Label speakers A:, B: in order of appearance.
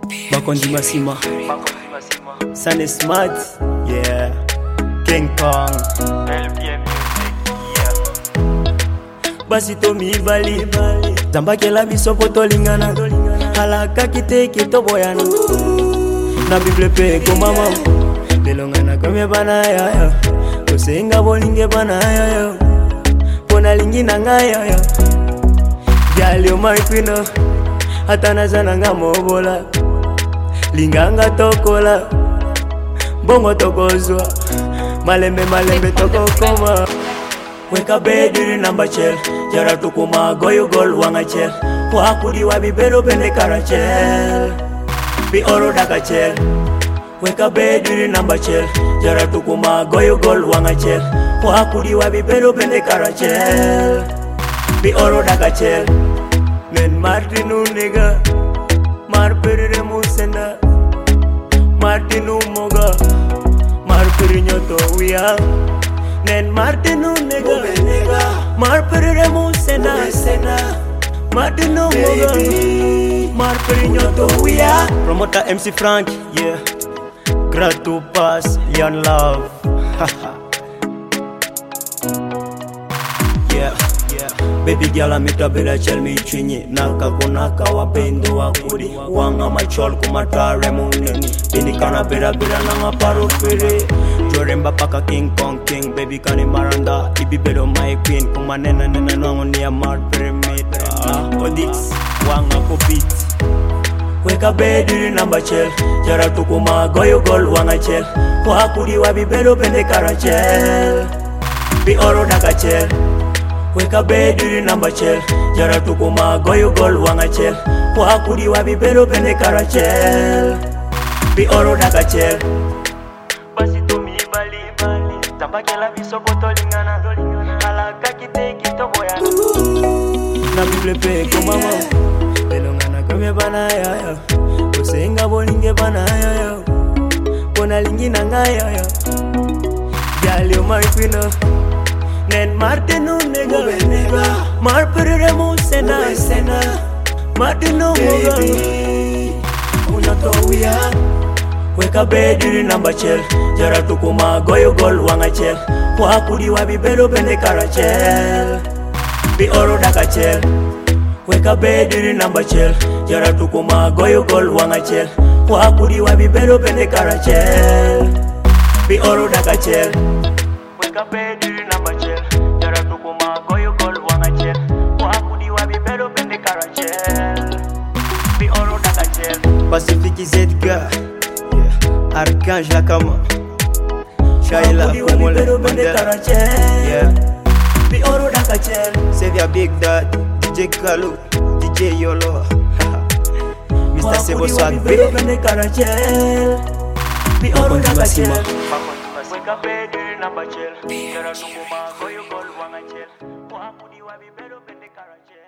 A: Makondi Masima, Sunny Smart, yeah, King Kong, Basi Tomi Bali, Zambakela bisopo tolingana, Halaka kite kito boyana, Na Bible pe kumama, Belongana kome bana ya, Kusenga bolinge bana ya, Pona lingi nanga ya, Jalio maipino, Hatana zananga mobola, Linganga tokola, Bongo tokozwa, Malembe toko koma. Weka bediri namba chel, Jara tukuma goyo gol wanga chel, Wakudi wabi bero bende karachel, Bi oro daka chel. Weka bediri namba chel, Jara tukuma goyo gol wanga chel, Wakudi wabi bero bende karachel, Bi oro daka chel. Men Martinu nigga, Marpere musenda, Martinu moga, Marpere nyoto uya. Nen Martinu nigga, Marpere musenda, Martinu moga, Marpere nyoto uya. Promoter MC Frank, yeah. Gratu Pass, Leon Love, yeah. Baby girl amita bela chel mi chinyi, Naka kunaka wapendo wakudi, Wanga machol kumatare muneni, Bini kana bera nanga paro fere, Joremba paka King Kong King, Baby kani maranda, Ibi bedo my queen, Kumanena nango niya mar perimeter, Odix, Wanga kopit. Weka bediri namba chel, Jara tukuma goyo gol wanga chel, Wakudi wabi bedo bende karachel, Bi oro daka chel. Weka bediri namba chel, Jara tukuma goyo gol wanga chel, Wakudi wabi bero bende karachel, Bi oro daka chel. Basi Tomi Bali, Zambakela bisopo tolingana, Halaka kite kito boyana, Na Bible pe kumama, Belongana kome bana ya, Kusenga bolinge bana ya, Pona lingi nanga ya, Jalio maipino, Nen Martinu nigga, Marpere musenda, Martinu moga, Unyoto uya. Weka bediri namba chel, Jara tukuma goyo gol wanga chel, Wakudi wabi bero bende karachel, Bi oro daka chel. Weka bediri namba chel, Jara tukuma goyo gol wanga chel, Wakudi wabi bero bende karachel, Bi oro daka chel. Weka bediri namba chel, Jara tukuma goyo gol wanga chel, Wakudi wabi bero bende karachel, Bi oro daka chel. Pacific Zedga, yeah. Archange Lakama, Shaila Kumole Mandela, yeah. Bi oro daka chel. Sevia Big Dad, DJ Kalu, DJ Yolo, Mr. Sebo Swag bero bende karachel, Bi oro daka chel. Weka bediri namba chel, Jara tukuma goyo gol wanga chel, Wakudi wabi bero bende karachel.